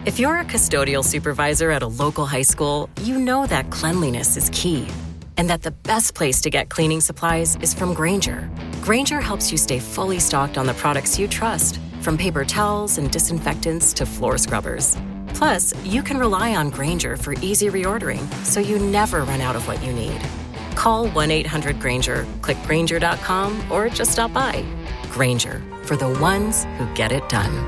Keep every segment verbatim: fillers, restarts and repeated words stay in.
If you're a custodial supervisor at a local high school, you know that cleanliness is key, and that the best place to get cleaning supplies is from Grainger. Grainger helps you stay fully stocked on the products you trust, from paper towels and disinfectants to floor scrubbers. Plus, you can rely on Grainger for easy reordering, so you never run out of what you need. Call one eight hundred Grainger, click Grainger dot com, or just stop by. Grainger, for the ones who get it done.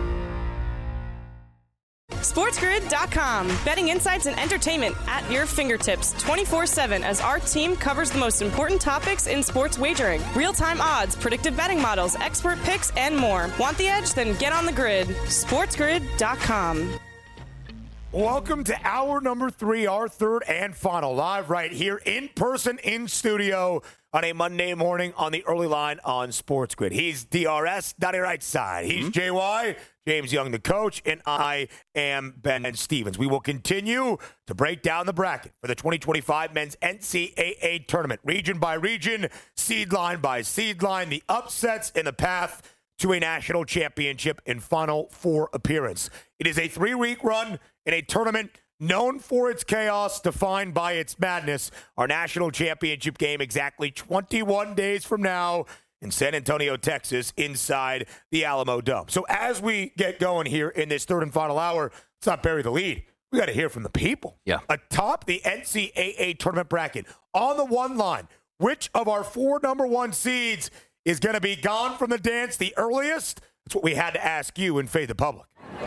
SportsGrid dot com. Betting insights and entertainment at your fingertips twenty-four seven as our team covers the most important topics in sports wagering. Real-time odds, predictive betting models, expert picks, and more. Want the edge? Then get on the grid. SportsGrid dot com. Welcome to hour number three, our third and final, live right here in person in studio on a Monday morning on the early line on Sports Grid. He's D R S, Donnie right side. He's mm-hmm. J Y, James Young, the coach, and I am Ben Stevens. We will continue to break down the bracket for the twenty twenty-five Men's N C double A Tournament, region by region, seed line by seed line, the upsets in the path to a national championship and Final Four appearance. It is a three-week run in a tournament known for its chaos, defined by its madness. Our national championship game exactly twenty-one days from now in San Antonio, Texas, inside the Alamo Dome. So as we get going here in this third and final hour, let's not bury the lead. We got to hear from the people. Yeah. Atop the N C double A tournament bracket, on the one line, which of our four number one seeds is going to be gone from the dance the earliest? That's what we had to ask you and Fade the Public.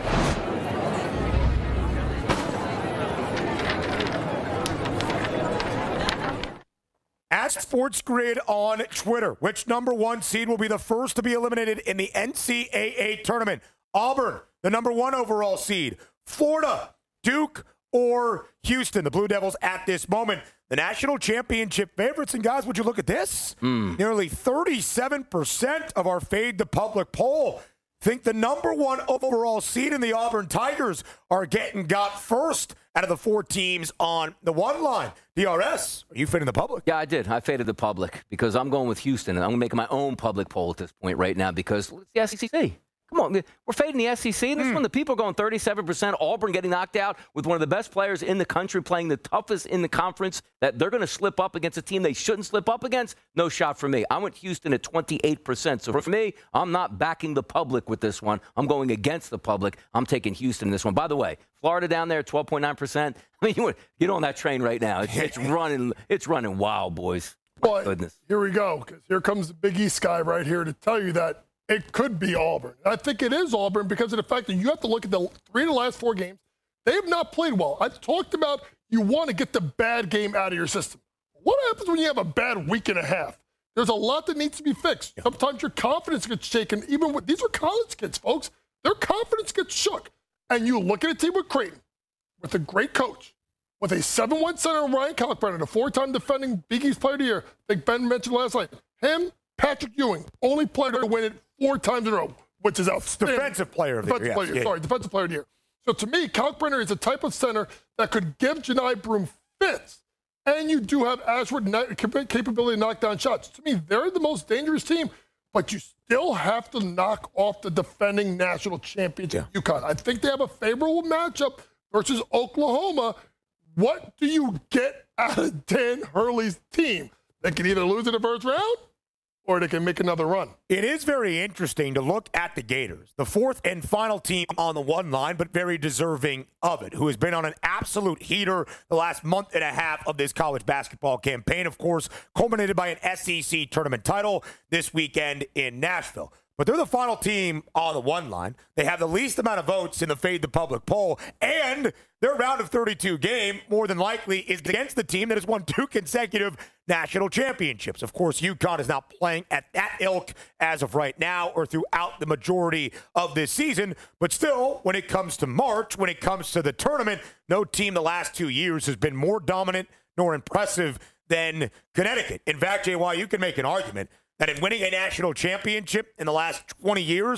Ask Sports Grid on Twitter, which number one seed will be the first to be eliminated in the N C double A tournament? Auburn, the number one overall seed. Florida, Duke, or Houston? The Blue Devils at this moment, the national championship favorites. And guys, would you look at this? Mm. Nearly thirty-seven percent of our Fade the Public poll think the number one overall seed in the Auburn Tigers are getting got first out of the four teams on the one line. D R S, are you fading the public? Yeah, I did. I faded the public because I'm going with Houston, and I'm going to make my own public poll at this point right now because it's the S E C. Come on, we're fading the S E C. This mm. one, the people are going thirty-seven percent. Auburn getting knocked out with one of the best players in the country playing the toughest in the conference, that they're going to slip up against a team they shouldn't slip up against. No shot for me. I went Houston at twenty-eight percent. So for me, I'm not backing the public with this one. I'm going against the public. I'm taking Houston in this one. By the way, Florida down there, twelve point nine percent. I mean, you want get on that train right now. It's, it's running. It's running wild, boys. My well, goodness. Here we go, because here comes the Big East guy right here to tell you that it could be Auburn. I think it is Auburn because of the fact that you have to look at the three of the last four games. They have not played well. I've talked about you want to get the bad game out of your system. What happens when you have a bad week and a half? There's a lot that needs to be fixed. Sometimes your confidence gets shaken. Even with these are college kids, folks. Their confidence gets shook. And you look at a team with Creighton, with a great coach, with a seven one center Ryan Kalkbrenner, the four-time defending Big East Player of the Year. I think Ben mentioned last night. Him, Patrick Ewing, only player to win it four times in a row, which is outstanding. Defensive player of the defensive year. Player, yes. Sorry, defensive player of the year. So to me, Kalkbrenner is a type of center that could give Janai Broome fits. And you do have Ashford capability to knock down shots. To me, they're the most dangerous team, but you still have to knock off the defending national championship yeah. UConn. I think they have a favorable matchup versus Oklahoma. What do you get out of Dan Hurley's team? They can either lose in the first round or they can make another run. It is very interesting to look at the Gators, the fourth and final team on the one line, but very deserving of it, who has been on an absolute heater the last month and a half of this college basketball campaign, of course, culminated by an S E C tournament title this weekend in Nashville. But they're the final team on the one line. They have the least amount of votes in the Fade the Public poll, and their round of thirty-two game, more than likely, is against the team that has won two consecutive national championships. Of course, UConn is not playing at that ilk as of right now or throughout the majority of this season. But still, when it comes to March, when it comes to the tournament, no team the last two years has been more dominant nor impressive than Connecticut. In fact, J Y, you can make an argument that in winning a national championship in the last twenty years,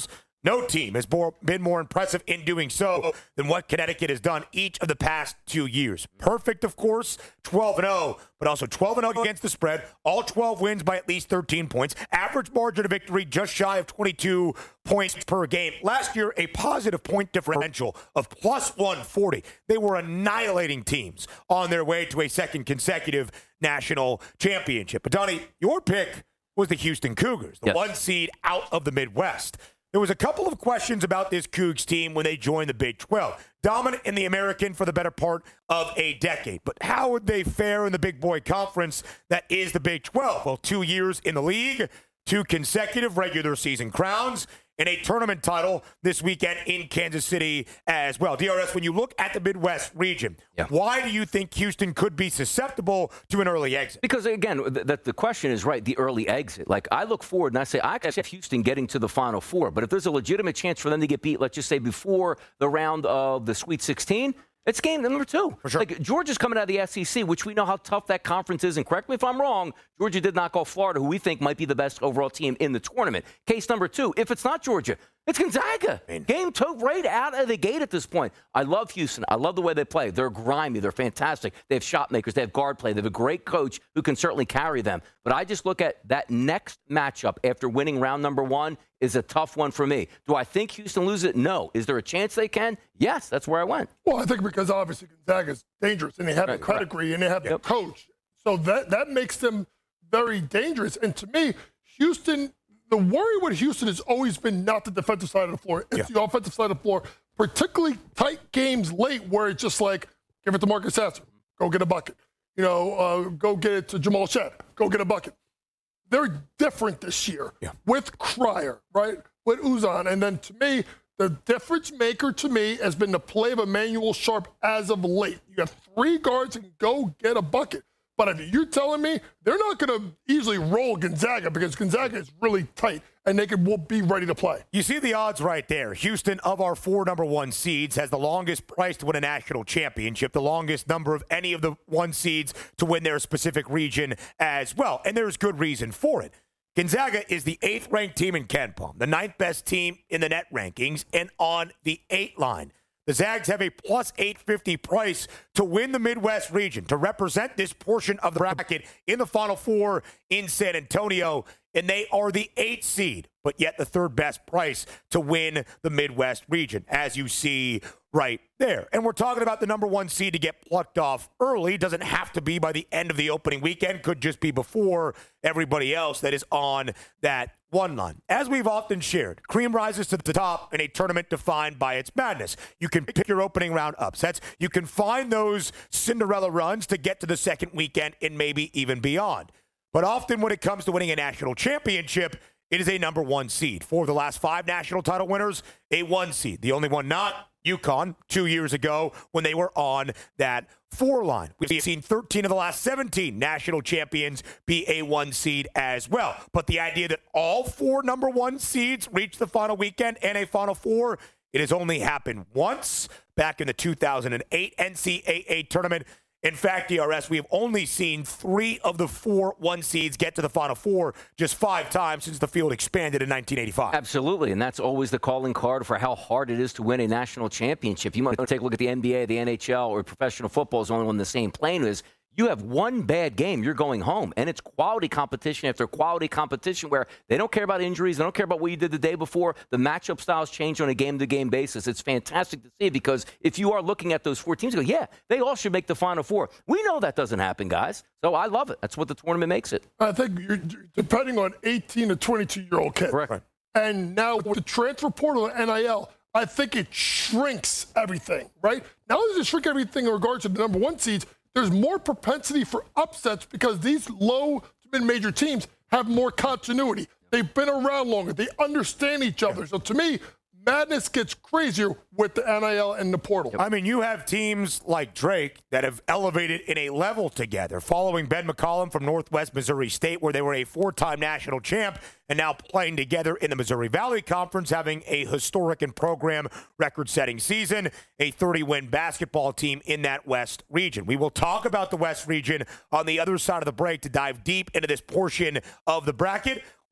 No team has more, been more impressive in doing so than what Connecticut has done each of the past two years. Perfect, of course, twelve and oh, but also twelve and oh against the spread, all twelve wins by at least thirteen points, average margin of victory just shy of twenty-two points per game. Last year, a positive point differential of plus one forty. They were annihilating teams on their way to a second consecutive national championship. But, Donnie, your pick was the Houston Cougars, the yes. one seed out of the Midwest. There was a couple of questions about this Cougs team when they joined the Big twelve. Dominant in the American for the better part of a decade. But how would they fare in the big boy conference that is the Big twelve? Well, two years in the league, two consecutive regular season crowns, and a tournament title this weekend in Kansas City as well. D R S, when you look at the Midwest region, yeah. why do you think Houston could be susceptible to an early exit? Because, again, the, the question is right, the early exit. Like, I look forward and I say, I can have Houston getting to the Final Four. But if there's a legitimate chance for them to get beat, let's just say before the round of the Sweet sixteen, it's game number two. For sure. Like, Georgia's coming out of the S E C, which we know how tough that conference is. And correct me if I'm wrong, Georgia did knock off Florida, who we think might be the best overall team in the tournament. Case number two, if it's not Georgia, it's Gonzaga. Man. Game two right out of the gate at this point. I love Houston. I love the way they play. They're grimy. They're fantastic. They have shot makers. They have guard play. They have a great coach who can certainly carry them. But I just look at that next matchup after winning round number one is a tough one for me. Do I think Houston loses it? No. Is there a chance they can? Yes, that's where I went. Well, I think because obviously Gonzaga's dangerous, and they have right, the pedigree, right. and they have yep. the coach. So that, that makes them very dangerous. And to me, Houston, the worry with Houston has always been not the defensive side of the floor. It's yeah. the offensive side of the floor, particularly tight games late where it's just like, give it to Marcus Sasser, go get a bucket. You know, uh, go get it to Jamal Shead, go get a bucket. They're different this year yeah. with Cryer, right, with Uzan. And then to me, the difference maker to me has been the play of Emmanuel Sharp as of late. You got three guards and go get a bucket. But if you're telling me they're not going to easily roll Gonzaga because Gonzaga is really tight and they can be ready to play. You see the odds right there. Houston, of our four number one seeds, has the longest price to win a national championship, the longest number of any of the one seeds to win their specific region as well. And there's good reason for it. Gonzaga is the eighth-ranked team in KenPom, the ninth best team in the net rankings, and on the eight line. The Zags have a plus eight fifty price to win the Midwest region, to represent this portion of the bracket in the Final Four in San Antonio, and they are the eighth seed, but yet the third best price to win the Midwest region, as you see right there. And we're talking about the number one seed to get plucked off early. Doesn't have to be by the end of the opening weekend. Could just be before everybody else that is on that one line. As we've often shared, cream rises to the top in a tournament defined by its madness. You can pick your opening round upsets. You can find those Cinderella runs to get to the second weekend and maybe even beyond. But often when it comes to winning a national championship, it is a number one seed. For the last five national title winners, a one seed. The only one not, UConn, two years ago when they were on that four line. We've seen thirteen of the last seventeen national champions be a one seed as well. But the idea that all four number one seeds reach the final weekend and a Final Four, it has only happened once back in the two thousand eight N C double A tournament. In fact, D R S, we have only seen three of the four one seeds get to the Final Four just five times since the field expanded in nineteen eighty-five. Absolutely, and that's always the calling card for how hard it is to win a national championship. You might take a look at the N B A, the N H L, or professional football is only on the same plane as you have one bad game, you're going home. And it's quality competition after quality competition where they don't care about injuries. They don't care about what you did the day before. The matchup styles change on a game-to-game basis. It's fantastic to see because if you are looking at those four teams, you go, yeah, they all should make the Final Four. We know that doesn't happen, guys. So I love it. That's what the tournament makes it. I think you're depending on eighteen to twenty-two-year-old kids. Correct. And now with the transfer portal and N I L, I think it shrinks everything, right? Not only does it shrink everything in regards to the number one seeds, there's more propensity for upsets because these low to mid-major teams have more continuity. They've been around longer. They understand each other. So to me, madness gets crazier with the N I L and the portal. I mean, you have teams like Drake that have elevated in a level together, following Ben McCollum from Northwest Missouri State, where they were a four-time national champ, and now playing together in the Missouri Valley Conference, having a historic and program record-setting season, a thirty-win basketball team in that West region. We will talk about the West region on the other side of the break to dive deep into this portion of the bracket.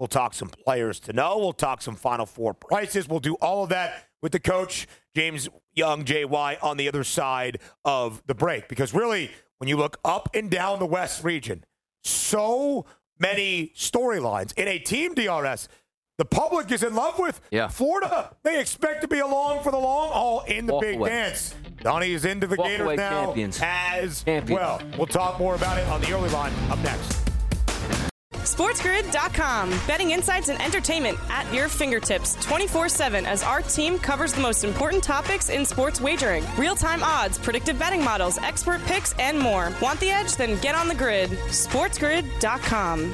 We'll talk some players to know. We'll talk some Final Four prices. We'll do all of that with the coach, James Young, J Y, on the other side of the break. Because really, when you look up and down the West region, so many storylines. In a team, D R S, the public is in love with. Yeah. Florida, they expect to be along for the long haul in the Walk big away. dance. Donnie is into the Walk Gators away now champions. as Champions. well. We'll talk more about it on the early line up next. SportsGrid dot com. Betting insights and entertainment at your fingertips twenty-four seven as our team covers the most important topics in sports wagering. Real-time odds, predictive betting models, expert picks, and more. Want the edge? Then get on the grid. SportsGrid dot com.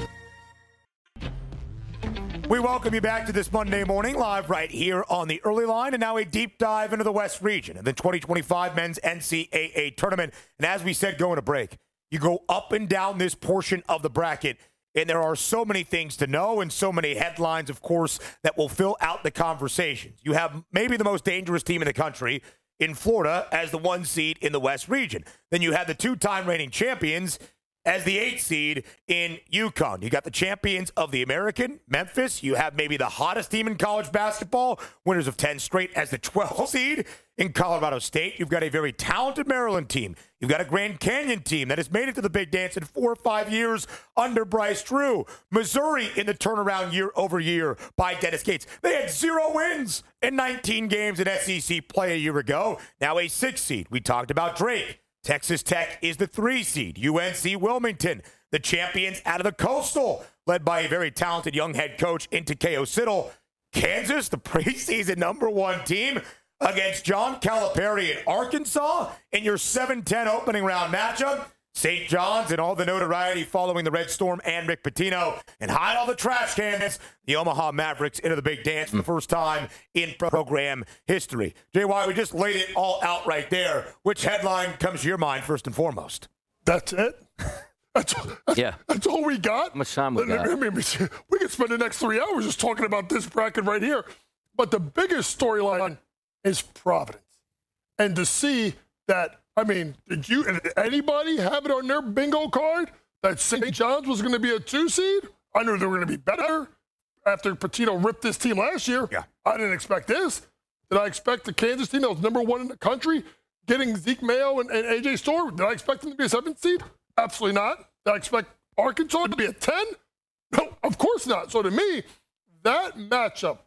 We welcome you back to this Monday morning, live right here on the early line, and now a deep dive into the West region and the twenty twenty-five Men's N C double A tournament. And as we said, going to break, you go up and down this portion of the bracket, and there are so many things to know and so many headlines, of course, that will fill out the conversations. You have maybe the most dangerous team in the country in Florida as the one seed in the West region. Then you have the two-time reigning champions as the eighth seed in UConn. You got the champions of the American, Memphis. You have maybe the hottest team in college basketball, winners of ten straight, as the twelfth seed in Colorado State. You've got a very talented Maryland team. You've got a Grand Canyon team that has made it to the big dance in four or five years under Bryce Drew. Missouri in the turnaround year over year by Dennis Gates. They had zero wins in nineteen games in S E C play a year ago. Now a sixth seed. We talked about Drake. Texas Tech is the three seed. U N C Wilmington, the champions out of the Coastal, led by a very talented young head coach in Takeo Siddle. Kansas, the preseason number one team, against John Calipari in Arkansas in your seven ten opening round matchup. Saint John's and all the notoriety following the Red Storm and Rick Pitino, and hide all the trash cans, the Omaha Mavericks into the big dance for the first time in program history. J Y, we just laid it all out right there. Which headline comes to your mind first and foremost? That's it? That's, that's, Yeah. that's all we got? How much time we got? I mean, we could spend the next three hours just talking about this bracket right here. But the biggest storyline is Providence. And to see that, I mean, did you, did anybody have it on their bingo card that Saint John's was going to be a two seed? I knew they were going to be better after Pitino ripped this team last year. Yeah. I didn't expect this. Did I expect the Kansas team that was number one in the country getting Zeke Mayo and, and A J Storr? Did I expect them to be a seventh seed? Absolutely not. Did I expect Arkansas to be a ten? No, of course not. So to me, that matchup,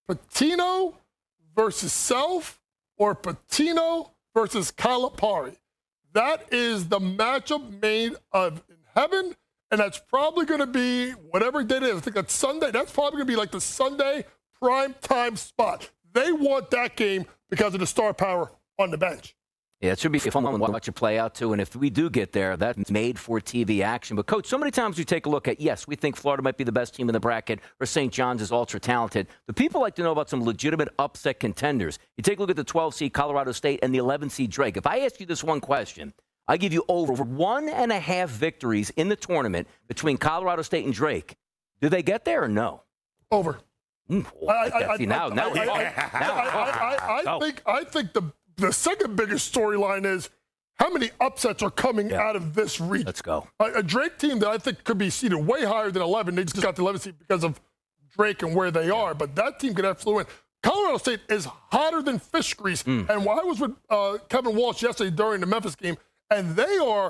Pitino versus Self or Pitino versus Calipari, that is the matchup made of in heaven, and that's probably going to be whatever day it is. I think that's Sunday. That's probably going to be like the Sunday prime time spot. They want that game because of the star power on the bench. Yeah, it should be a fun one to watch it play out, too. And if we do get there, that's made for T V action. But, Coach, so many times we take a look at, yes, we think Florida might be the best team in the bracket, or Saint John's is ultra-talented. But people like to know about some legitimate upset contenders. You take a look at the twelve seed Colorado State and the eleven seed Drake. If I ask you this one question, I give you over one and a half victories in the tournament between Colorado State and Drake. Do they get there or no? Over. Mm, oh, I, I, I, see, now, I, now I, we're I, talking. I, Now we're I, talking. I, I Go. think I think the the second biggest storyline is how many upsets are coming Yeah. out of this region. Let's go. A, a Drake team that I think could be seeded way higher than eleven. They just got the eleven seed because of Drake and where they are, but that team could absolutely win. Colorado State is hotter than fish grease. Mm. And I was with uh, Kevin Walsh yesterday during the Memphis game, and they are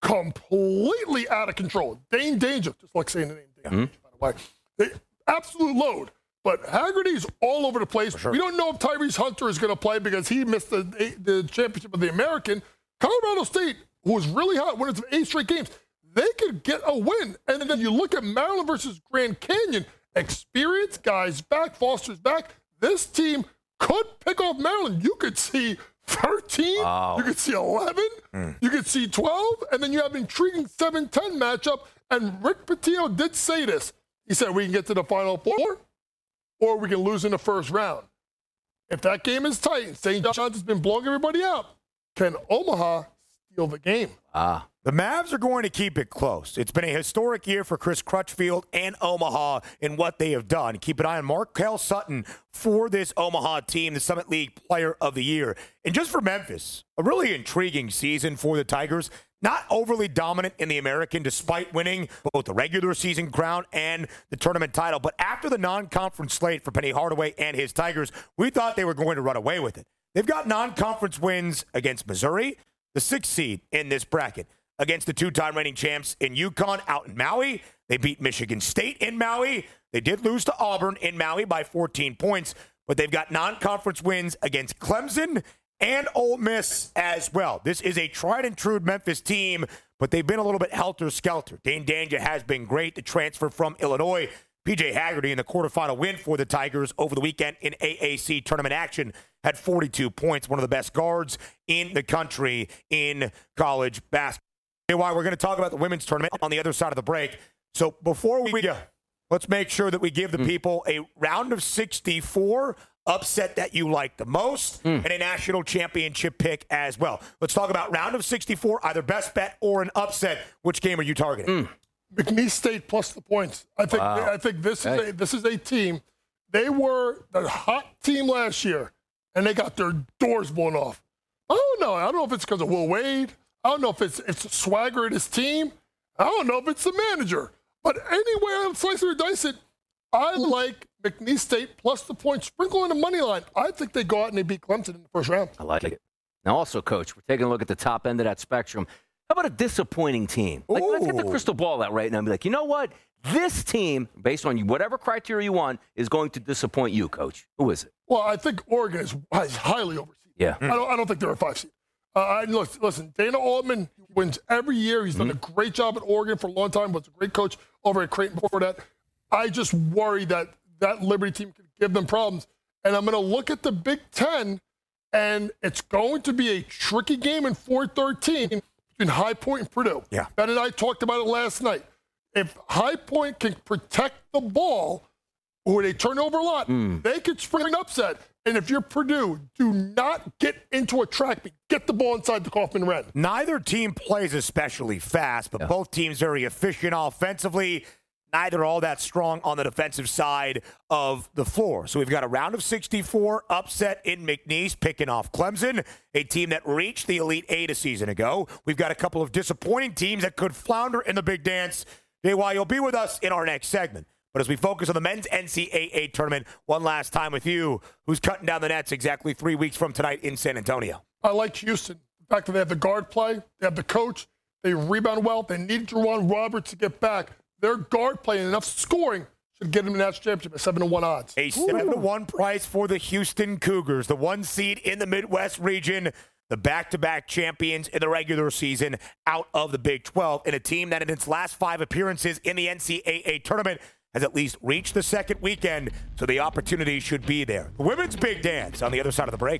completely out of control. Dane Danger, just like saying the name Dane Danger, by the way. They, absolute load. But Haggerty's all over the place. Sure. We don't know if Tyrese Hunter is going to play because he missed the, the championship of the American. Colorado State, who was really hot, winners of eight straight games, they could get a win. And then you look at Maryland versus Grand Canyon, experienced guys back, Foster's back. This team could pick off Maryland. You could see thirteen, Wow. you could see eleven, mm. you could see twelve, and then you have an intriguing seven ten matchup. And Rick Pitino did say this. He said, we can get to the Final Four, or we can lose in the first round. If that game is tight and Saint John's has been blowing everybody out, can Omaha steal the game? Ah. The Mavs are going to keep it close. It's been a historic year for Chris Crutchfield and Omaha in what they have done. Keep an eye on Markel Sutton for this Omaha team, the Summit League Player of the Year. And just for Memphis, a really intriguing season for the Tigers. Not overly dominant in the American, despite winning both the regular season crown and the tournament title. But after the non-conference slate for Penny Hardaway and his Tigers, we thought they were going to run away with it. They've got non-conference wins against Missouri, the sixth seed in this bracket, against the two-time reigning champs in UConn out in Maui. They beat Michigan State in Maui. They did lose to Auburn in Maui by fourteen points, but they've got non-conference wins against Clemson and Ole Miss as well. This is a tried-and-true Memphis team, but they've been a little bit helter-skelter. Dane Danja has been great, the transfer from Illinois. P J Haggerty in the quarterfinal win for the Tigers over the weekend in A A C tournament action had forty-two points, one of the best guards in the country in college basketball. Why we're going to talk about the women's tournament on the other side of the break. So before we go, let's make sure that we give the people a round of sixty-four upset that you like the most mm. and a national championship pick as well. Let's talk about round of sixty-four, either best bet or an upset. Which game are you targeting? Mm. McNeese State plus the points. I think wow. I think this hey. is a, this is a team. They were the hot team last year, and they got their doors blown off. I don't know. I don't know if it's because of Will Wade. I don't know if it's it's swagger at his team. I don't know if it's the manager. But anyway, I'm slicing or dice it. I like McNeese State plus the points. Sprinkle in the money line. I think they go out and they beat Clemson in the first round. I like it. Now also, Coach, we're taking a look at the top end of that spectrum. How about a disappointing team? Like, let's get the crystal ball out right now and be like, you know what? This team, based on whatever criteria you want, is going to disappoint you, Coach. Who is it? Well, I think Oregon is, is highly overseeded. Yeah. I don't, I don't think they're a five seed. Uh, I, listen, listen, Dana Altman wins every year. He's done mm-hmm. a great job at Oregon for a long time. Was a great coach over at Creighton before that. I just worry that that Liberty team could give them problems. And I'm going to look at the Big Ten, and it's going to be a tricky game in four thirteen between High Point and Purdue. Yeah. Ben and I talked about it last night. If High Point can protect the ball, or they turn over a lot, mm. they could spring an upset. And if you're Purdue, do not get into a track meet. Get the ball inside the Kaufman Red. Neither team plays especially fast, but yeah. both teams very efficient offensively. Neither all that strong on the defensive side of the floor. So we've got a round of sixty-four upset in McNeese, picking off Clemson, a team that reached the Elite Eight a season ago. We've got a couple of disappointing teams that could flounder in the big dance. J Y, you'll be with us in our next segment. But as we focus on the men's N C double A tournament one last time with you, who's cutting down the nets exactly three weeks from tonight in San Antonio? I like Houston. The fact that they have the guard play, they have the coach, they rebound well, they need Juwan Roberts to get back. Their guard play and enough scoring should get them the national championship at seven to one odds. A seven to one price for the Houston Cougars, the one seed in the Midwest region, the back-to-back champions in the regular season out of the Big twelve, and a team that in its last five appearances in the N C double A tournament has at least reached the second weekend, so the opportunity should be there. The women's big dance on the other side of the break.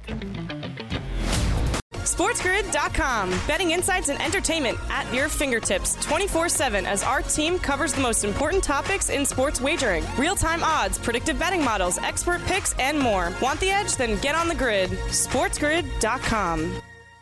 SportsGrid dot com. Betting insights and entertainment at your fingertips twenty-four seven as our team covers the most important topics in sports wagering. Real-time odds, predictive betting models, expert picks, and more. Want the edge? Then get on the grid. SportsGrid dot com.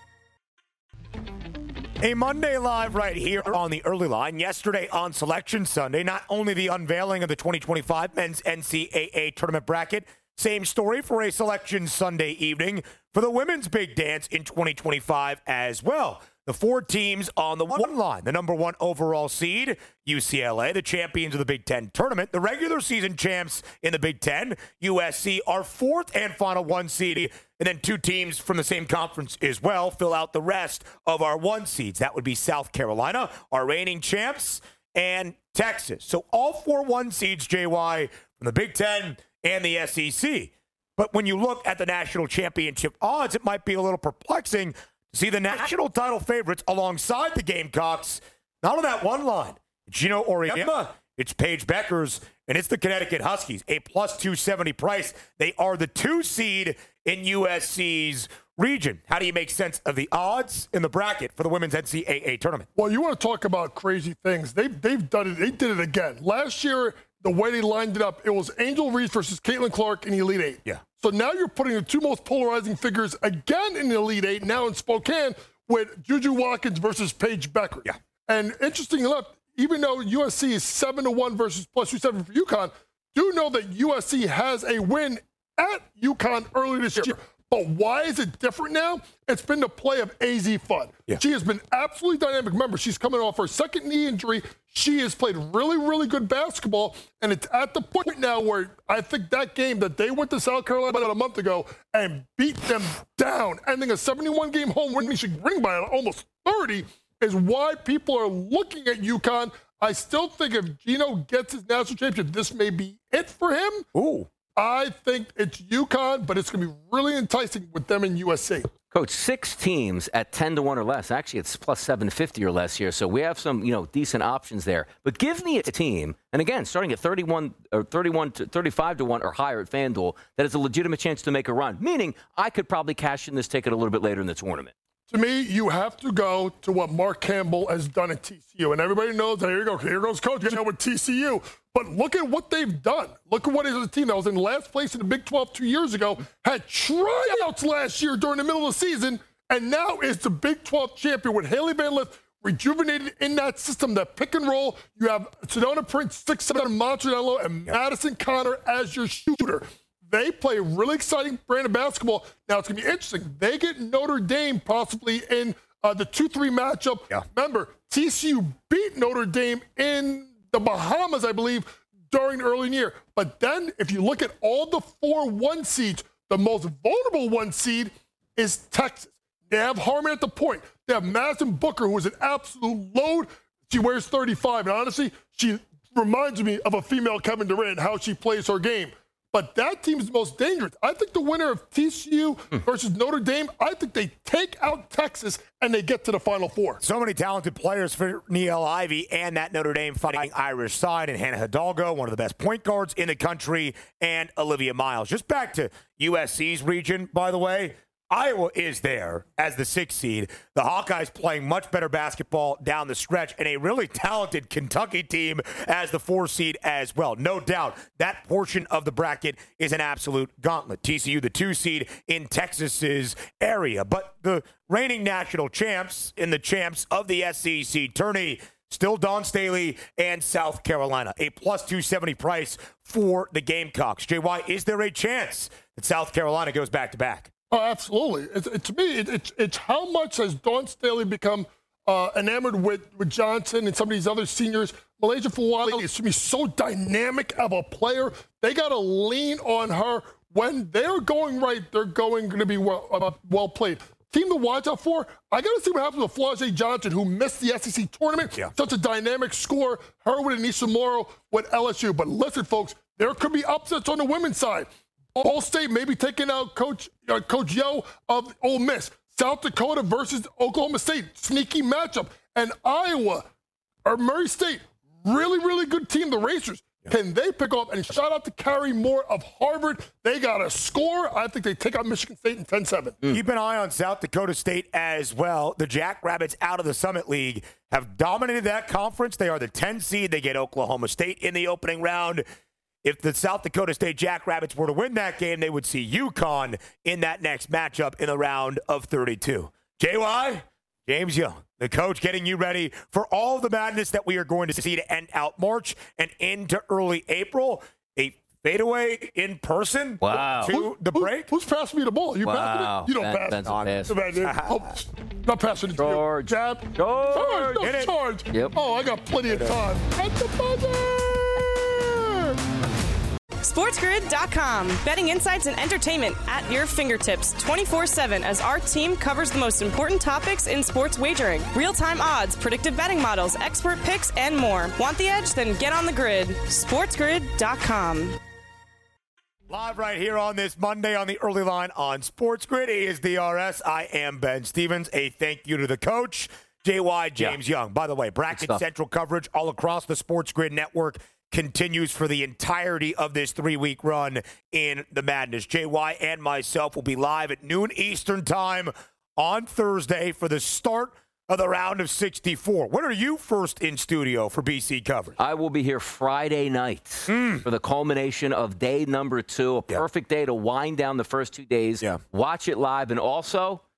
A Monday Live right here on the early line. Yesterday on Selection Sunday, not only the unveiling of the twenty twenty-five men's N C double A tournament bracket, same story for a Selection Sunday evening for the women's big dance in twenty twenty-five as well. The four teams on the one line. The number one overall seed, U C L A, the champions of the Big Ten tournament. The regular season champs in the Big Ten, U S C, our fourth and final one seed. And then two teams from the same conference as well fill out the rest of our one seeds. That would be South Carolina, our reigning champs, and Texas. So all four one seeds, J Y, from the Big Ten and the S E C. But when you look at the national championship odds, it might be a little perplexing to see the national title favorites alongside the Gamecocks. Not on that one line. It's Gino Auriemma, it's Paige Beckers, and it's the Connecticut Huskies, a plus two seventy price. They are the two seed in U S C's region. How do you make sense of the odds in the bracket for the women's N C double A tournament? Well, you want to talk about crazy things. They've, they've done it. They did it again. Last year, the way they lined it up, it was Angel Reese versus Caitlin Clark in the Elite Eight. Yeah. So now you're putting the two most polarizing figures again in the Elite Eight, now in Spokane, with Juju Watkins versus Paige Becker. Yeah. And interesting enough, even though U S C is seven to one versus plus two seven for UConn, do know that U S C has a win at UConn earlier this year. But why is it different now? It's been the play of A Z Fudd. Yeah. She has been absolutely dynamic. Remember, she's coming off her second knee injury. She has played really, really good basketball, and it's at the point now where I think that game that they went to South Carolina about a month ago and beat them down, ending a seventy-one game home win, she ring by almost thirty, is why people are looking at UConn. I still think if Gino gets his national championship, this may be it for him. Ooh. I think it's UConn, but it's going to be really enticing with them in U S C. Coach, six teams at ten to one or less. Actually, it's plus seven fifty or less here. So we have some, you know, decent options there. But give me a team, and again, starting at thirty-one or thirty-one to thirty-five to one or higher at FanDuel, that has a legitimate chance to make a run. Meaning, I could probably cash in this ticket a little bit later in the tournament. To me, you have to go to what Mark Campbell has done at T C U. And everybody knows that here you go, here goes Coach getting out with T C U. But look at what they've done. Look at what is a team that was in last place in the Big twelve two years ago, had tryouts last year during the middle of the season, and now is the Big twelve champion with Haley Van Lith rejuvenated in that system, that pick and roll. You have Sedona Prince, six seven, Montrezl, and Madison Connor as your shooter. They play a really exciting brand of basketball. Now, it's going to be interesting. They get Notre Dame possibly in uh, the two three matchup. Yeah. Remember, T C U beat Notre Dame in the Bahamas, I believe, during the early year. But then, if you look at all the four one seeds, the most vulnerable one seed is Texas. They have Harmon at the point. They have Madison Booker, who is an absolute load. She wears thirty-five. And honestly, she reminds me of a female Kevin Durant, how she plays her game. But that team is the most dangerous. I think the winner of T C U versus Notre Dame, I think they take out Texas and they get to the Final Four. So many talented players for Niele Ivey and that Notre Dame Fighting Irish side, and Hannah Hidalgo, one of the best point guards in the country, and Olivia Miles. Just back to U S C's region, by the way. Iowa is there as the sixth seed. The Hawkeyes playing much better basketball down the stretch, and a really talented Kentucky team as the four seed as well. No doubt that portion of the bracket is an absolute gauntlet. T C U, the two seed in Texas's area. But the reigning national champs in the champs of the S E C tourney, still Dawn Staley and South Carolina. A plus two seventy price for the Gamecocks. J Y, is there a chance that South Carolina goes back-to-back? Oh, absolutely. It, it, to me, it, it's it's how much has Dawn Staley become uh, enamored with, with Johnson and some of these other seniors. Malaysia Fulani is to me so dynamic of a player. They got to lean on her. When they're going right, they're going to be well, uh, well played. Team to watch out for, I got to see what happens with Flau'jae Johnson, who missed the S E C tournament. Yeah. Such a dynamic scorer. Her with Anisha Morrow with L S U. But listen, folks, there could be upsets on the women's side. All State maybe taking out Coach uh, Coach Yo of Ole Miss. South Dakota versus Oklahoma State, sneaky matchup. And Iowa or Murray State, really, really good team, the Racers. Yeah. Can they pick up? And shout out to Carrie Moore of Harvard. They got a score. I think they take out Michigan State in ten seven. Mm. Keep an eye on South Dakota State as well. The Jackrabbits out of the Summit League have dominated that conference. They are the ten seed. They get Oklahoma State in the opening round. If the South Dakota State Jackrabbits were to win that game, they would see UConn in that next matchup in the round of thirty-two. J Y, James Young, the coach, getting you ready for all the madness that we are going to see to end out March and into early April. A fadeaway in person wow. to who, the break. Who, who's passing me the ball? You wow. passing it? You don't ben, pass Ben's it. Pass. Oh, not passing it to George. you. Jab. George. Charge. No, Hit it. charge. Yep. Oh, I got plenty of time. At the buzzer. SportsGrid dot com. Betting insights and entertainment at your fingertips twenty-four seven as our team covers the most important topics in sports wagering. Real-time odds, predictive betting models, expert picks, and more. Want the edge? Then get on the grid. SportsGrid dot com. Live right here on this Monday on the early line on Sports Grid. He is D R S. I am Ben Stevens. A thank you to the coach, J Y, James yeah. Young. By the way, Bracket Central coverage all across the Sports Grid network continues for the entirety of this three-week run in the Madness. J Y and myself will be live at noon Eastern time on Thursday for the start of the round of sixty-four. When are you first in studio for B C coverage? I will be here Friday night mm. for the culmination of day number two, a perfect yeah. day to wind down the first two days, yeah. watch it live, and also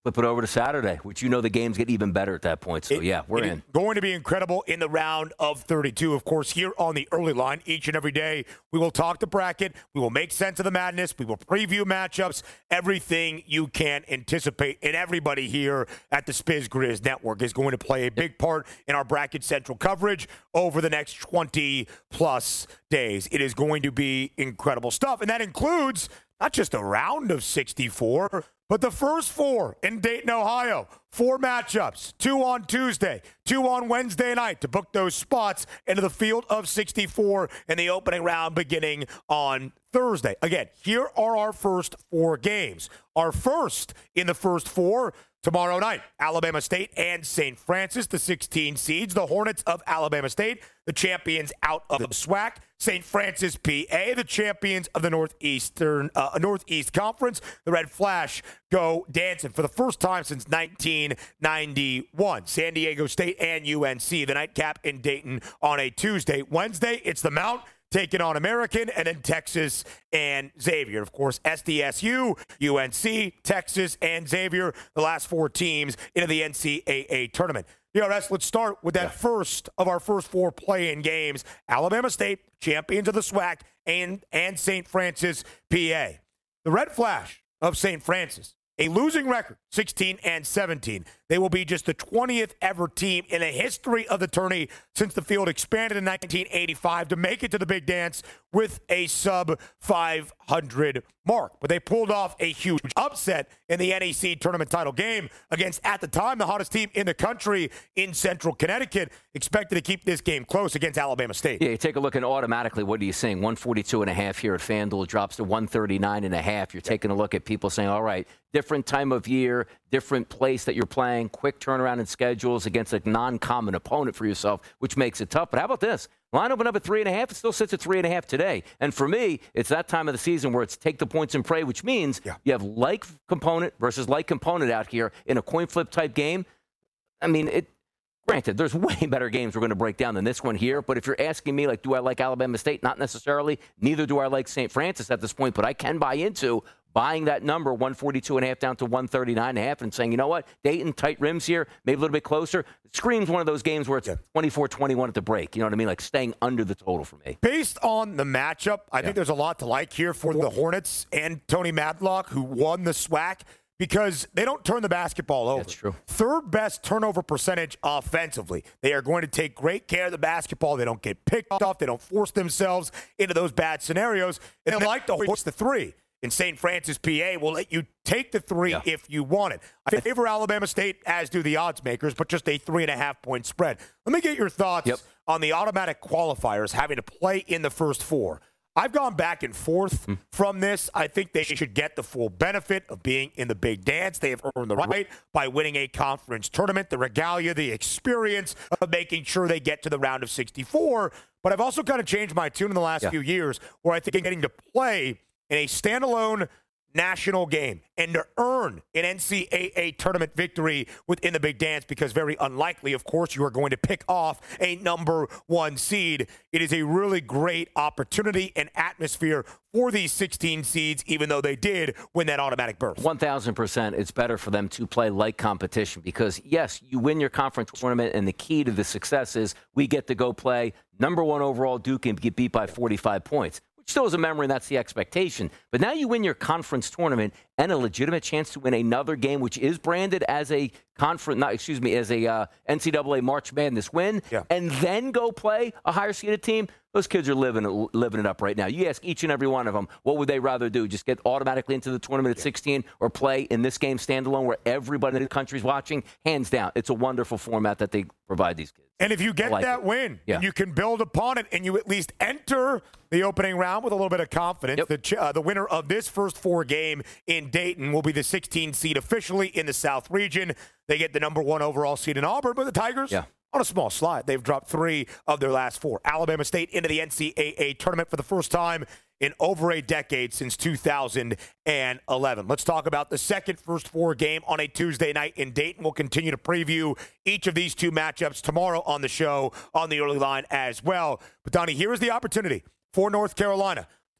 flip it over to Saturday, which you know the games get even better at that point. So, it, yeah, we're in. Going to be incredible in the round of thirty-two. Of course, here on the early line, each and every day, we will talk the bracket. We will make sense of the madness. We will preview matchups, everything you can anticipate. And everybody here at the Spiz Grizz Network is going to play a big part in our Bracket Central coverage over the next twenty-plus days. It is going to be incredible stuff. And that includes not just a round of sixty-four, but the first four in Dayton, Ohio. Four matchups, two on Tuesday, two on Wednesday night to book those spots into the field of sixty-four in the opening round beginning on Thursday. Again, here are our first four games. Our first in the first four tomorrow night, Alabama State and Saint Francis, the sixteen seeds, the Hornets of Alabama State, the champions out of the SWAC, Saint Francis, P A, the champions of the Northeastern uh, Northeast Conference, the Red Flash go dancing for the first time since nineteen ninety-one. San Diego State and U N C, the nightcap in Dayton on a Tuesday. Wednesday, it's the Mount taking on American, and then Texas and Xavier. Of course, S D S U, U N C, Texas, and Xavier, the last four teams into the N C double A tournament. D R S, let's start with that yeah. first of our first four play-in games. Alabama State, champions of the SWAC, and, and Saint Francis, P A. The Red Flash of Saint Francis, a losing record, sixteen and seventeen. They will be just the twentieth ever team in the history of the tourney since the field expanded in nineteen eighty-five to make it to the big dance with a sub five hundred mark. But they pulled off a huge upset in the N E C tournament title game against, at the time, the hottest team in the country in Central Connecticut, expected to keep this game close against Alabama State. Yeah, you take a look and automatically, what are you seeing? one forty-two and a half here at FanDuel. It drops to one thirty-nine and a half. You're taking a look at people saying, all right, different time of year, different place that you're playing, quick turnaround in schedules against a non-common opponent for yourself, which makes it tough. But how about this? Line opened up at three and a half. It still sits at three and a half today. And for me, it's that time of the season where it's take the points and pray, which means yeah. you have like component versus like component out here in a coin flip type game. I mean, it. Granted, there's way better games we're going to break down than this one here. But if you're asking me, like, do I like Alabama State? Not necessarily. Neither do I like Saint Francis at this point. But I can buy into buying that number, one forty-two and a half down to one thirty-nine and a half, and saying, you know what, Dayton, tight rims here, maybe a little bit closer. It screams one of those games where it's twenty-four twenty-one at the break. You know what I mean? Like staying under the total for me. Based on the matchup, I yeah. think there's a lot to like here for the Hornets and Tony Madlock, who won the SWAC, because they don't turn the basketball over. That's true. Third best turnover percentage offensively. They are going to take great care of the basketball. They don't get picked off. They don't force themselves into those bad scenarios. And they like to horse the three. In Saint Francis, P A, will let you take the three yeah. if you want it. I favor Alabama State, as do the odds makers, but just a three and a half point spread. Let me get your thoughts yep. on the automatic qualifiers having to play in the first four. I've gone back and forth mm. from this. I think they should get the full benefit of being in the big dance. They have earned the right by winning a conference tournament, the regalia, the experience of making sure they get to the round of sixty-four. But I've also kind of changed my tune in the last yeah. few years where I think getting to play in a standalone national game and to earn an N C double A tournament victory within the big dance, because very unlikely, of course, you are going to pick off a number one seed. It is a really great opportunity and atmosphere for these sixteen seeds, even though they did win that automatic berth. one thousand percent it's better for them to play like competition because, yes, you win your conference tournament, and the key to the success is we get to go play number one overall Duke and get beat by forty-five points. Still is a memory, and that's the expectation. But now you win your conference tournament and a legitimate chance to win another game, which is branded as a conference, not excuse me, as a uh, N C double A March Madness win, yeah. and then go play a higher seeded team. Those kids are living it, living it up right now. You ask each and every one of them, what would they rather do? Just get automatically into the tournament at yeah. sixteen, or play in this game standalone where everybody in the country's watching? Hands down, it's a wonderful format that they provide these kids. And if you get like that it. win, yeah. you can build upon it, and you at least enter the opening round with a little bit of confidence. Yep. The, ch- uh, the winner of this first four game in Dayton will be the sixteen seed officially in the South region. They get the number one overall seed in Auburn, but the Tigers, yeah. on a small slide, they've dropped three of their last four. Alabama State into the N C double A tournament for the first time in over a decade, since two thousand eleven. Let's talk about the second first four game on a Tuesday night in Dayton. We'll continue to preview each of these two matchups tomorrow on the show, on the early line as well. But, Donnie, here is the opportunity for North Carolina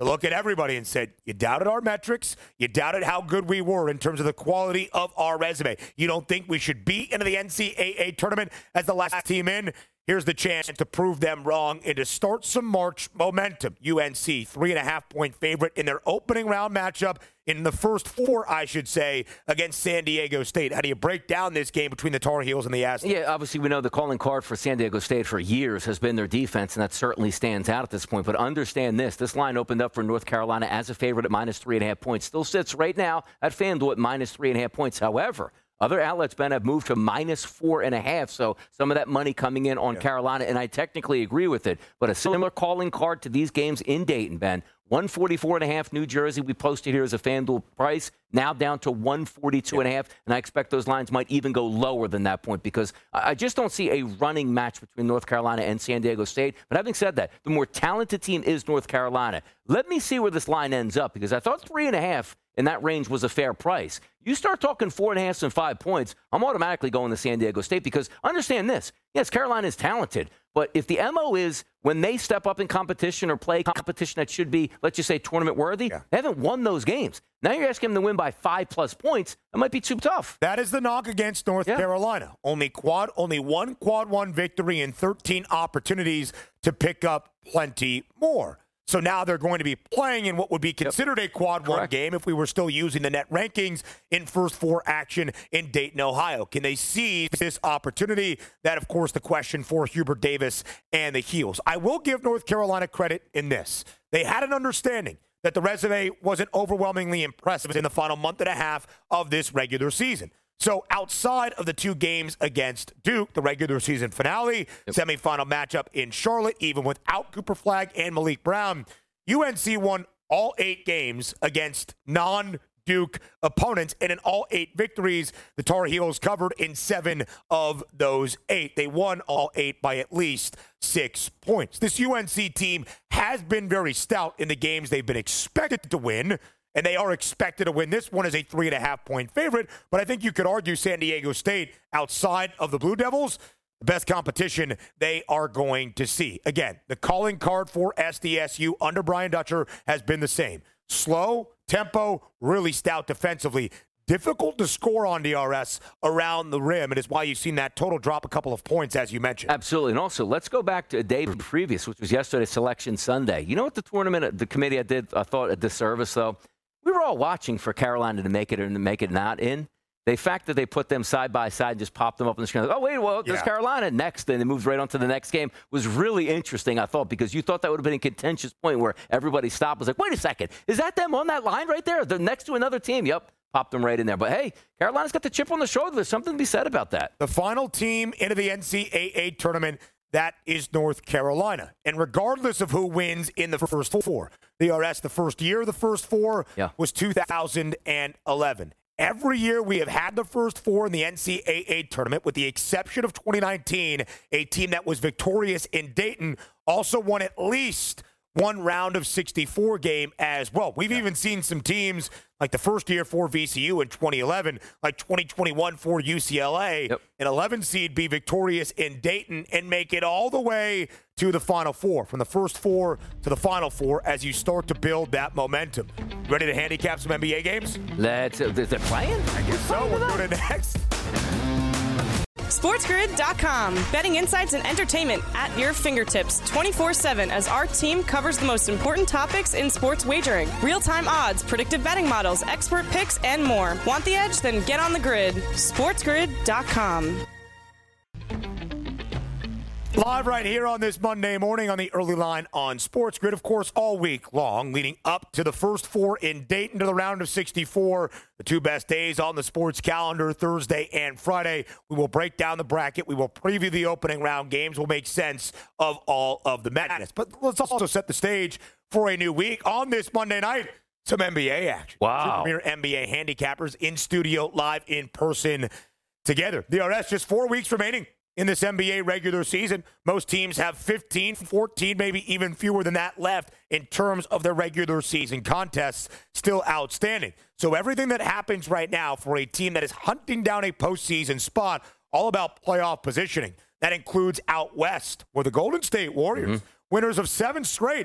to look at everybody and said, you doubted our metrics. You doubted how good we were in terms of the quality of our resume. You don't think we should be into the N C double A tournament as the last team in? Here's the chance to prove them wrong and to start some March momentum. U N C, three and a half point favorite in their opening round matchup in the first four, I should say, against San Diego State. How do you break down this game between the Tar Heels and the Aztecs? Yeah, obviously we know the calling card for San Diego State for years has been their defense, and that certainly stands out at this point. But understand this. This line opened up for North Carolina as a favorite at minus three and a half points. Still sits right now at FanDuel at minus three and a half points. However, other outlets, Ben, have moved to minus four and a half, so some of that money coming in on yeah. Carolina, and I technically agree with it. But a similar calling card to these games in Dayton, Ben, one forty-four and a half New Jersey. We posted here as a FanDuel price, now down to one forty-two and a half, and I expect those lines might even go lower than that point because I just don't see a running match between North Carolina and San Diego State. But having said that, the more talented team is North Carolina. Let me see where this line ends up because I thought three and a half in that range was a fair price. You start talking four and a half and five points, I'm automatically going to San Diego State because understand this. Yes, Carolina is talented, but if the M O is when they step up in competition or play competition that should be, let's just say, tournament worthy, yeah. they haven't won those games. Now you're asking them to win by five plus points. That might be too tough. That is the knock against North yeah. Carolina. Only quad, only one quad one victory and thirteen opportunities to pick up plenty more. So now they're going to be playing in what would be considered yep. a quad one Correct. game if we were still using the net rankings in first four action in Dayton, Ohio. Can they seize this opportunity? That, of course, the question for Hubert Davis and the Heels. I will give North Carolina credit in this. They had an understanding that the resume wasn't overwhelmingly impressive in the final month and a half of this regular season. So outside of the two games against Duke, the regular season finale, yep. semifinal matchup in Charlotte, even without Cooper Flagg and Malik Brown, U N C won all eight games against non-Duke opponents. And in all eight victories, the Tar Heels covered in seven of those eight. They won all eight by at least six points. This U N C team has been very stout in the games they've been expected to win. And they are expected to win. This one is a three and a half point favorite. But I think you could argue San Diego State, outside of the Blue Devils, the best competition they are going to see. Again, the calling card for S D S U under Brian Dutcher has been the same. Slow, tempo, really stout defensively. Difficult to score on D R S around the rim, and it's why you've seen that total drop a couple of points, as you mentioned. Absolutely. And also, let's go back to a day previous, which was yesterday's Selection Sunday. You know what the tournament, the committee did, I thought, a disservice, though? We were all watching for Carolina to make it and to make it not in. The fact that they put them side by side and just popped them up on the screen. Like, oh, wait, well, there's yeah. Carolina next. And it moves right on to the next game was really interesting, I thought, because you thought that would have been a contentious point where everybody stopped. Was like, wait a second. Is that them on that line right there? They're next to another team. Yep. Popped them right in there. But, hey, Carolina's got the chip on the shoulder. There's something to be said about that. The final team into the N C double A tournament, that is North Carolina. And regardless of who wins in the first four, the R S, the first year of the first four yeah. was two thousand eleven. Every year we have had the first four in the N C double A tournament, with the exception of twenty nineteen, a team that was victorious in Dayton also won at least one round of sixty-four game as well. We've yeah. even seen some teams like the first year for V C U in twenty eleven, like twenty twenty-one for U C L A, yep. an eleven seed be victorious in Dayton and make it all the way to the Final Four, from the first four to the Final Four, as you start to build that momentum. Ready to handicap some N B A games? Let's. Uh, they're playing? I guess so. We're doing it next. SportsGrid dot com. Betting insights and entertainment at your fingertips twenty-four seven as our team covers the most important topics in sports wagering. Real-time odds, predictive betting models, expert picks, and more. Want the edge? Then get on the grid. SportsGrid dot com. Live right here on this Monday morning on the early line on Sports Grid, of course, all week long, leading up to the first four in Dayton to the round of sixty-four. The two best days on the sports calendar, Thursday and Friday. We will break down the bracket. We will preview the opening round games. We'll make sense of all of the madness. But let's also set the stage for a new week on this Monday night. Some N B A action. Wow. Two premier N B A handicappers in studio, live in person together. The R S, just four weeks remaining in this N B A regular season. Most teams have fifteen, fourteen, maybe even fewer than that left in terms of their regular season contests. Still outstanding. So everything that happens right now for a team that is hunting down a postseason spot, all about playoff positioning. That includes out west, where the Golden State Warriors, mm-hmm. winners of seven straight,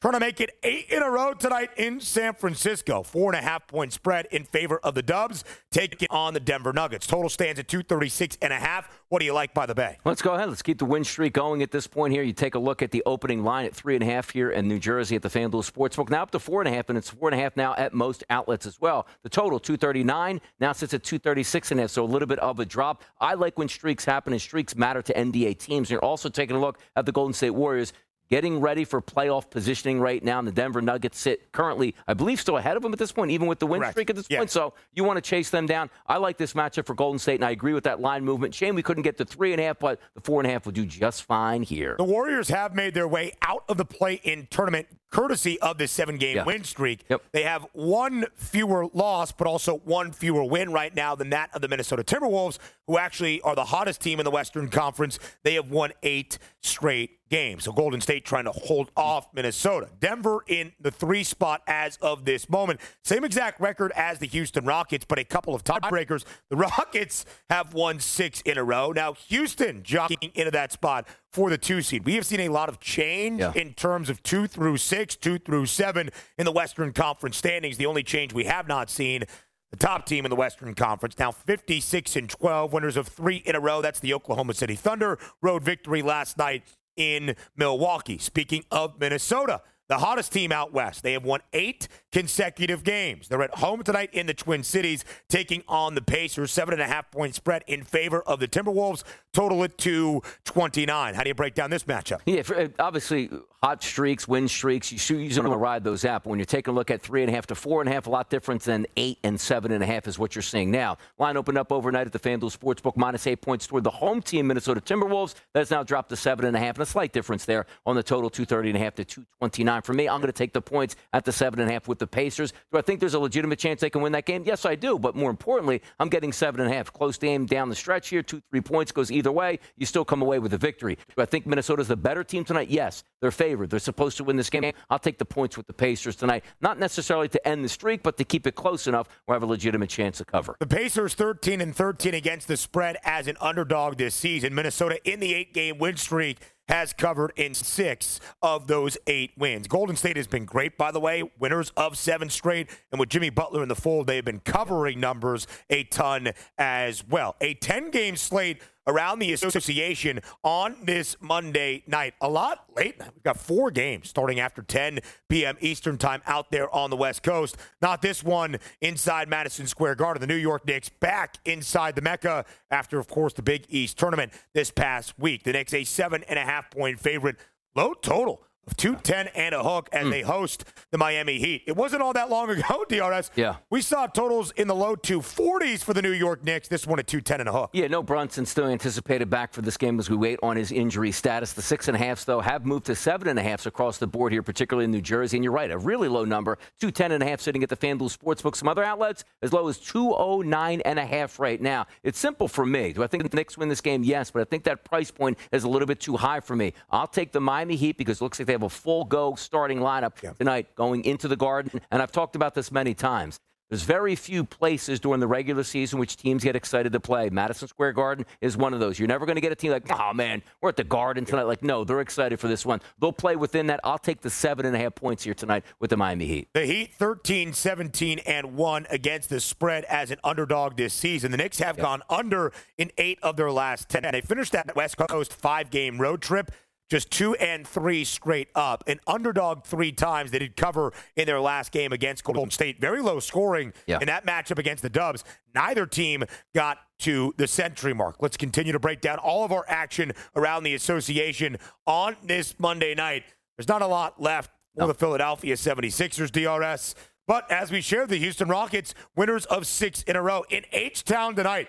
trying to make it eight in a row tonight in San Francisco. Four and a half point spread in favor of the Dubs, taking on the Denver Nuggets. Total stands at two thirty-six and a half. What do you like by the Bay? Let's go ahead. Let's keep the win streak going at this point here. You take a look at the opening line at three and a half here in New Jersey at the FanDuel Sportsbook. Now up to four and a half, and it's four and a half now at most outlets as well. The total, two thirty-nine, now sits at two thirty-six and a half, so a little bit of a drop. I like when streaks happen, and streaks matter to N B A teams. And you're also taking a look at the Golden State Warriors, getting ready for playoff positioning right now. And the Denver Nuggets sit currently, I believe, still ahead of them at this point, even with the win Correct. streak at this Yeah. point. So you want to chase them down. I like this matchup for Golden State, and I agree with that line movement. Shame we couldn't get to three and a half, but the four and a half will do just fine here. The Warriors have made their way out of the play-in tournament courtesy of this seven-game Yeah. win streak. Yep. They have one fewer loss, but also one fewer win right now than that of the Minnesota Timberwolves, who actually are the hottest team in the Western Conference. They have won eight straight games. So Golden State trying to hold off Minnesota. Denver in the three spot as of this moment. Same exact record as the Houston Rockets, but a couple of tiebreakers. The Rockets have won six in a row. Now Houston jockeying into that spot for the two seed. We have seen a lot of change Yeah. in terms of two through six, two through seven in the Western Conference standings. The only change we have not seen, the top team in the Western Conference, now fifty-six and twelve, winners of three in a row. That's the Oklahoma City Thunder. Road victory last night in Milwaukee. Speaking of Minnesota, the hottest team out west. They have won eight consecutive games. They're at home tonight in the Twin Cities, taking on the Pacers. Seven and a half point spread in favor of the Timberwolves. Total at two twenty-nine. How do you break down this matchup? Yeah, for, obviously, hot streaks, win streaks, you usually want to ride those out. But when you're taking a look at three and a half to four and a half, a lot different than eight and seven and a half is what you're seeing now. Line opened up overnight at the FanDuel Sportsbook, minus eight points toward the home team, Minnesota Timberwolves. That's now dropped to seven and a half, and a slight difference there on the total, two thirty and a half to two twenty-nine. For me, I'm going to take the points at the seven and a half with the Pacers. Do I think there's a legitimate chance they can win that game? Yes, I do. But more importantly, I'm getting seven and a half. Close game down the stretch here. Two, three points goes either way. You still come away with a victory. Do I think Minnesota's the better team tonight? Yes. They're favored. They're supposed to win this game. I'll take the points with the Pacers tonight. Not necessarily to end the streak, but to keep it close enough where I have a legitimate chance to cover. The Pacers thirteen and thirteen against the spread as an underdog this season. Minnesota in the eight-game win streak has covered in six of those eight wins. Golden State has been great, by the way, winners of seven straight. And with Jimmy Butler in the fold, they have been covering numbers a ton as well. A ten-game slate around the association on this Monday night. A lot late. We've got four games starting after ten p.m. Eastern time out there on the West Coast. Not this one inside Madison Square Garden. The New York Knicks back inside the Mecca after, of course, the Big East tournament this past week. The Knicks a seven and a half point favorite. Low total of two ten and a hook as mm. they host the Miami Heat. It wasn't all that long ago, D R S. Yeah. We saw totals in the low two forties for the New York Knicks. This one at two ten and a hook. Yeah, no Brunson still anticipated back for this game as we wait on his injury status. The six and a halves, though, have moved to seven and a halves across the board here, particularly in New Jersey. And you're right, a really low number, two ten and a half sitting at the FanDuel Sportsbook. Some other outlets as low as two oh nine and a half right now. It's simple for me. Do I think the Knicks win this game? Yes, but I think that price point is a little bit too high for me. I'll take the Miami Heat because it looks like they have a full go starting lineup yeah. tonight going into the Garden. And I've talked about this many times. There's very few places during the regular season which teams get excited to play. Madison Square Garden is one of those. You're never going to get a team like, oh, man, we're at the Garden tonight. Like, no, they're excited for this one. They'll play within that. I'll take the seven and a half points here tonight with the Miami Heat. The Heat thirteen, seventeen, and one against the spread as an underdog this season. The Knicks have yep. gone under in eight of their last ten. They finished that West Coast five-game road trip. Just two and three straight up. An underdog three times. They did cover in their last game against Golden State. Very low scoring yeah. in that matchup against the Dubs. Neither team got to the century mark. Let's continue to break down all of our action around the association on this Monday night. There's not a lot left for no. the Philadelphia seventy-sixers, D R S. But as we shared, the Houston Rockets, winners of six in a row. In H-Town tonight,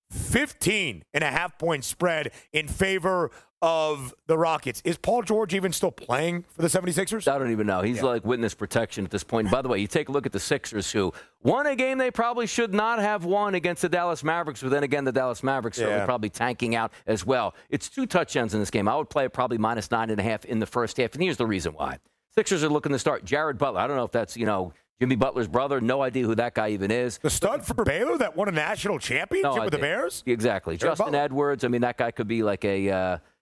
fifteen and a half point spread in favor of the Rockets. Is Paul George even still playing for the seventy-sixers? I don't even know. He's yeah. like witness protection at this point. And by the way, you take a look at the Sixers, who won a game they probably should not have won against the Dallas Mavericks, but then again, the Dallas Mavericks yeah. are probably tanking out as well. It's two touchdowns in this game. I would play it probably minus nine and a half in the first half, and here's the reason why. Sixers are looking to start Jared Butler. I don't know if that's, you know, Jimmy Butler's brother. No idea who that guy even is. The stud for Baylor that won a national championship no with the Bears? Exactly. Jared Justin Butler. Edwards. I mean, that guy could be like a... Uh,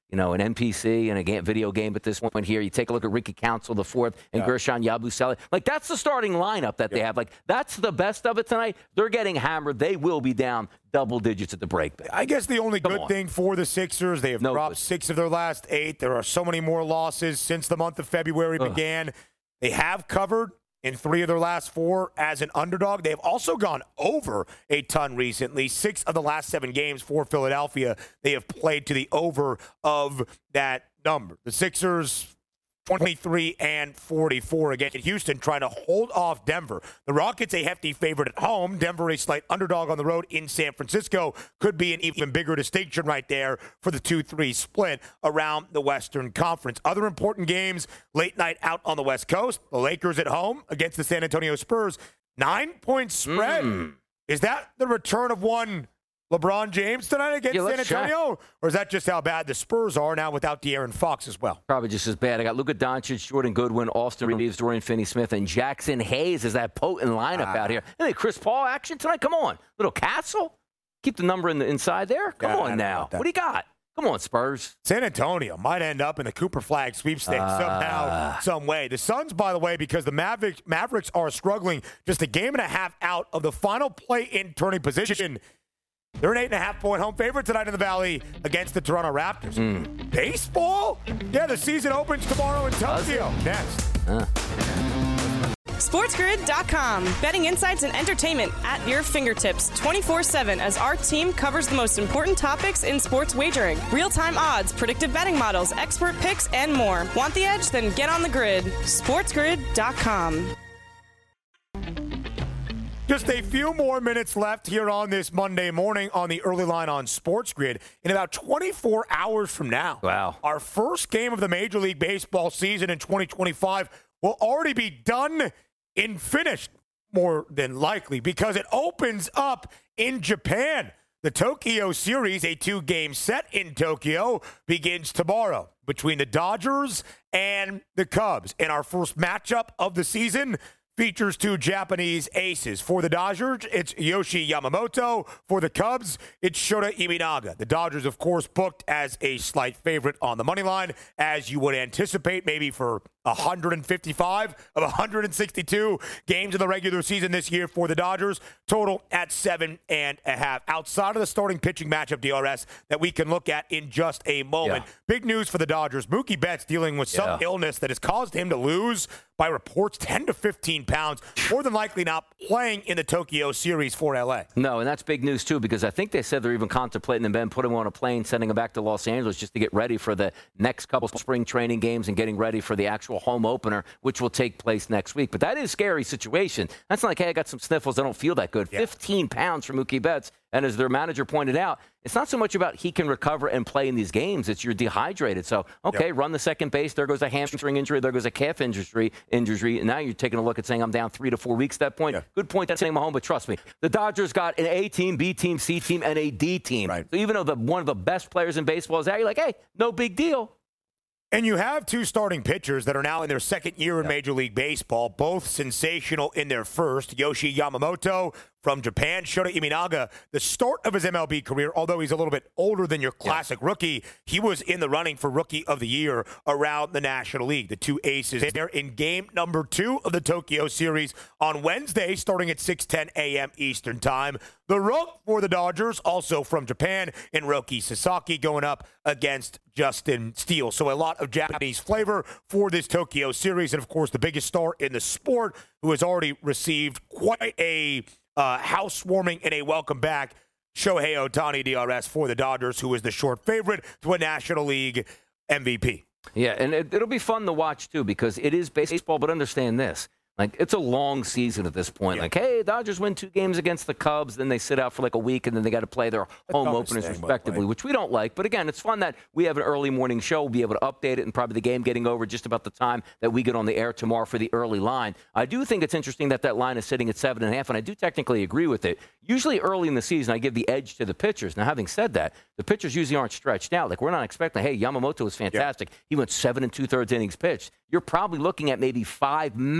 you know, an N P C and a game, video game at this point here. You take a look at Ricky Council the fourth and yeah. Gershon Yabusele. Like, that's the starting lineup that yeah. they have. Like, that's the best of it tonight. They're getting hammered. They will be down double digits at the break. I guess the only Come good on. thing for the Sixers, they have no dropped good. six of their last eight. There are so many more losses since the month of February Ugh. began. They have covered in three of their last four as an underdog. They've also gone over a ton recently. Six of the last seven games for Philadelphia, they have played to the over of that number. The Sixers, twenty-three and forty-four against Houston, trying to hold off Denver. The Rockets, a hefty favorite at home. Denver, a slight underdog on the road in San Francisco. Could be an even bigger distinction right there for the two three split around the Western Conference. Other important games, late night out on the West Coast. The Lakers at home against the San Antonio Spurs. Nine-point spread. Mm. Is that the return of one LeBron James tonight against yeah, San Antonio? Check. Or is that just how bad the Spurs are now without De'Aaron Fox as well? Probably just as bad. I got Luka Doncic, Jordan Goodwin, Austin Reeves, Dorian Finney-Smith, and Jackson Hayes is that potent lineup ah. out here. And then Chris Paul action tonight? Come on. Little Castle? Keep the number in the inside there? Come yeah, on now. What do you got? Come on, Spurs. San Antonio might end up in the Cooper Flag sweepstakes uh, somehow, some way. The Suns, by the way, because the Mavericks, Mavericks are struggling, just a game and a half out of the final play-in turning position. They're an eight and a half point home favorite tonight in the Valley against the Toronto Raptors. Mm. Baseball? Yeah, the season opens tomorrow in Tokyo. Next. Uh. SportsGrid dot com. Betting insights and entertainment at your fingertips twenty-four seven as our team covers the most important topics in sports wagering. Real-time odds, predictive betting models, expert picks, and more. Want the edge? Then get on the grid. SportsGrid dot com. Just a few more minutes left here on this Monday morning on the early line on Sports Grid. In about twenty-four hours from now, wow, our first game of the Major League Baseball season in twenty twenty-five will already be done and finished, more than likely, because it opens up in Japan. The Tokyo Series, a two-game set in Tokyo, begins tomorrow between the Dodgers and the Cubs. And our first matchup of the season features two Japanese aces. For the Dodgers, it's Yoshi Yamamoto. For the Cubs, it's Shota Imanaga. The Dodgers, of course, booked as a slight favorite on the money line, as you would anticipate, maybe for one hundred fifty-five of one hundred sixty-two games in the regular season this year for the Dodgers. Total at seven and a half. Outside of the starting pitching matchup, D R S, that we can look at in just a moment. Yeah. Big news for the Dodgers. Mookie Betts dealing with some yeah. illness that has caused him to lose, by reports, ten to fifteen pounds. More than likely not playing in the Tokyo Series for L A. No, and that's big news, too, because I think they said they're even contemplating and then putting him on a plane, sending him back to Los Angeles just to get ready for the next couple spring training games and getting ready for the actual home opener, which will take place next week. But that is a scary situation. That's not like, hey, I got some sniffles, I don't feel that good. Yeah. fifteen pounds for Mookie Betts. And as their manager pointed out, it's not so much about he can recover and play in these games. It's you're dehydrated. So, okay, yep. run the second base. There goes a hamstring injury. There goes a calf injury. injury. And now you're taking a look at saying I'm down three to four weeks at that point. Yeah. Good point. That's saying Mahomes, but trust me, the Dodgers got an A team, B team, C team, and a D team. Right. So even though the, one of the best players in baseball is out, you're like, hey, no big deal. And you have two starting pitchers that are now in their second year in Major League Baseball, both sensational in their first. Yoshi Yamamoto from Japan, Shota Imanaga, the start of his M L B career, although he's a little bit older than your classic yeah. rookie, he was in the running for Rookie of the Year around the National League. The two aces there in game number two of the Tokyo Series on Wednesday, starting at six ten a.m. Eastern Time. The rook for the Dodgers, also from Japan, in Roki Sasaki, going up against Justin Steele. So a lot of Japanese flavor for this Tokyo Series. And, of course, the biggest star in the sport, who has already received quite a uh, housewarming and a welcome back, Shohei Ohtani, D R S, for the Dodgers, who is the short favorite to a National League M V P. Yeah, and it, it'll be fun to watch, too, because it is baseball, but understand this. Like, it's a long season at this point. Yeah. Like, hey, Dodgers win two games against the Cubs, then they sit out for like a week, and then they got to play their home openers respectively, which we don't like. But again, it's fun that we have an early morning show. We'll be able to update it, and probably the game getting over just about the time that we get on the air tomorrow for the early line. I do think it's interesting that that line is sitting at seven and a half, and I do technically agree with it. Usually early in the season, I give the edge to the pitchers. Now, having said that, the pitchers usually aren't stretched out. Like, we're not expecting, hey, Yamamoto was fantastic. Yeah. He went seven and two-thirds innings pitched. You're probably looking at maybe five maximum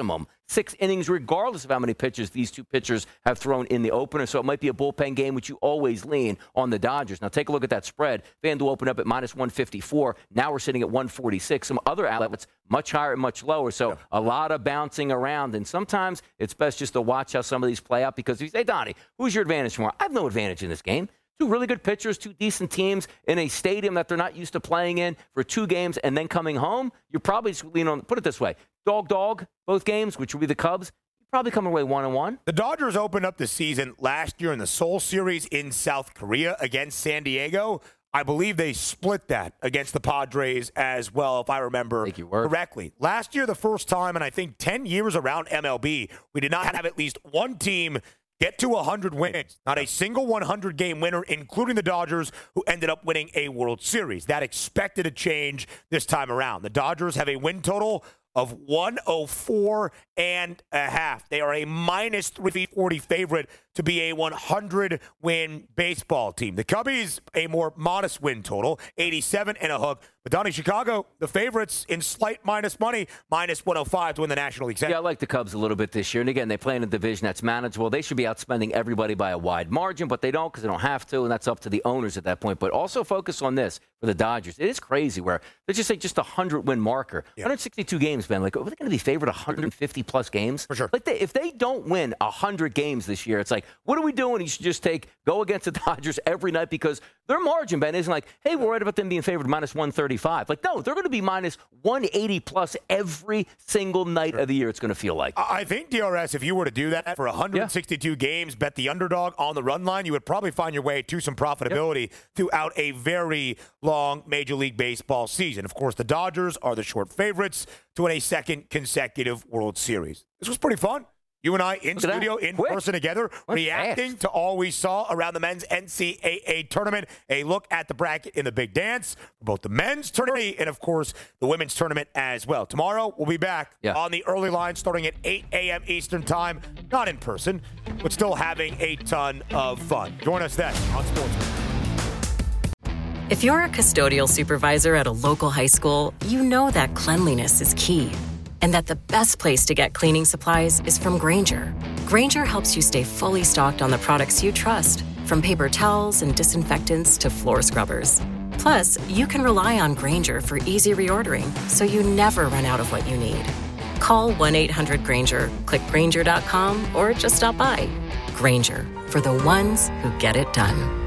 minimum six innings, regardless of how many pitches these two pitchers have thrown in the opener. So it might be a bullpen game, which you always lean on the Dodgers. Now take a look at that spread. FanDuel opened up at minus one fifty-four. Now we're sitting at one forty-six. Some other outlets much higher and much lower. So yeah. a lot of bouncing around. And sometimes it's best just to watch how some of these play out, because if you say, Donnie, who's your advantage tomorrow? I have no advantage in this game. Two really good pitchers, two decent teams in a stadium that they're not used to playing in for two games and then coming home. You're probably just leaning on, put it this way, dog, dog, both games, which will be the Cubs. You're probably coming away one and one. The Dodgers opened up the season last year in the Seoul Series in South Korea against San Diego. I believe they split that against the Padres as well, if I remember Thank you, word. correctly. Last year, the first time, and I think ten years around M L B, we did not have at least one team get to one hundred wins. Not a single one hundred game winner, including the Dodgers, who ended up winning a World Series. That expected a change this time around. The Dodgers have a win total of one oh four and a half. They are a minus three forty favorite to be a one hundred win baseball team. The Cubbies, a more modest win total, eighty-seven and a hook. But Donnie, Chicago, the favorites in slight minus money, minus one oh five to win the National League Central. Yeah, I like the Cubs a little bit this year. And again, they play in a division that's manageable. They should be outspending everybody by a wide margin, but they don't because they don't have to, and that's up to the owners at that point. But also focus on this for the Dodgers. It is crazy where let's just say just a one hundred win marker. Yeah. one hundred sixty-two games, Ben. Like, are they going to be favored one hundred fifty plus games? For sure. Like, they, if they don't win one hundred games this year, it's like, what are we doing? You should just take, go against the Dodgers every night, because their margin, Ben, isn't like, hey, we're right about them being favored minus one thirty-five. Like, no, they're going to be minus one eighty plus every single night sure. of the year, it's going to feel like. I think, D R S, if you were to do that for one hundred sixty-two yeah. games, bet the underdog on the run line, you would probably find your way to some profitability yep. throughout a very long Major League Baseball season. Of course, the Dodgers are the short favorites to win a second consecutive World Series. This was pretty fun. You and I in studio, in Quick. person together, What's reacting fast? to all we saw around the men's N C double A tournament. A look at the bracket in the big dance for both the men's tournament and, of course, the women's tournament as well. Tomorrow, we'll be back yeah. on the early line starting at eight a.m. Eastern time. Not in person, but still having a ton of fun. Join us then on Sportsman. If you're a custodial supervisor at a local high school, you know that cleanliness is key, and that the best place to get cleaning supplies is from Grainger. Grainger helps you stay fully stocked on the products you trust, from paper towels and disinfectants to floor scrubbers. Plus, you can rely on Grainger for easy reordering, so you never run out of what you need. Call one eight hundred Grainger, click Grainger dot com, or just stop by. Grainger, for the ones who get it done.